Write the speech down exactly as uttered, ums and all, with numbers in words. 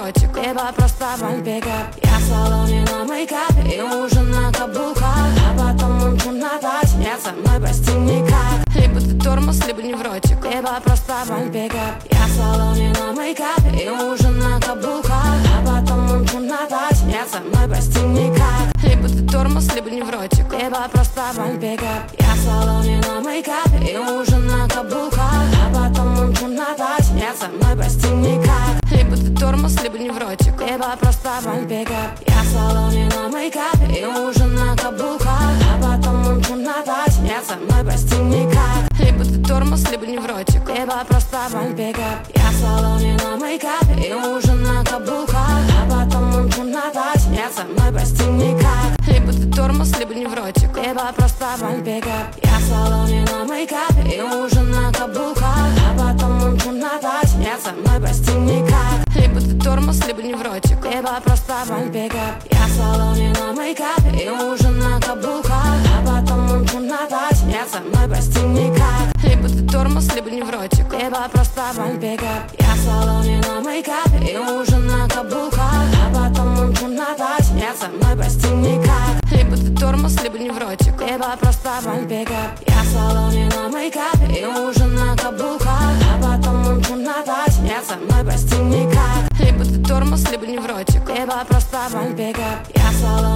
ротик, либо просто вонь пикап. Я в салоне на мейкапе и ужин на каблуках, а потом мчим на такси, нет со мной почти никак. Либо ты тормоз, либо невротик, либо просто вонь пикап. Я в салоне на мейкапе и ужин на каблуках, а потом мчим на такси, нет со мной почти никак. Либо ты тормоз, либо невротик, либо просто вонь пикап. Я в салоне на мейкапе и ужин на каблуках, а потом мчим на такси, нет со мной почти никак. Либо ты тормоз, либо невротик, либо просто вонь пикап. Я в салоне на мейкапе и ужин на каблуках, а потом мчим на такси, нет со мной почти никак. Либо ты тормоз, либо невротик, либо просто вонь пикап. Я в салоне на мейкапе и ужин на каблуках, а потом мчим на такси, нет со мной почти никак. Либо ты тормоз, либо невротик, либо просто вонь пикап. Я в салоне на мейкапе и ужин на каблуках, а потом мчим на такси, нет со мной почти никак. Либо ты тормоз, либо невротик, либо просто вонь пикап. Я в салоне на мейкапе и ужин на каблуках.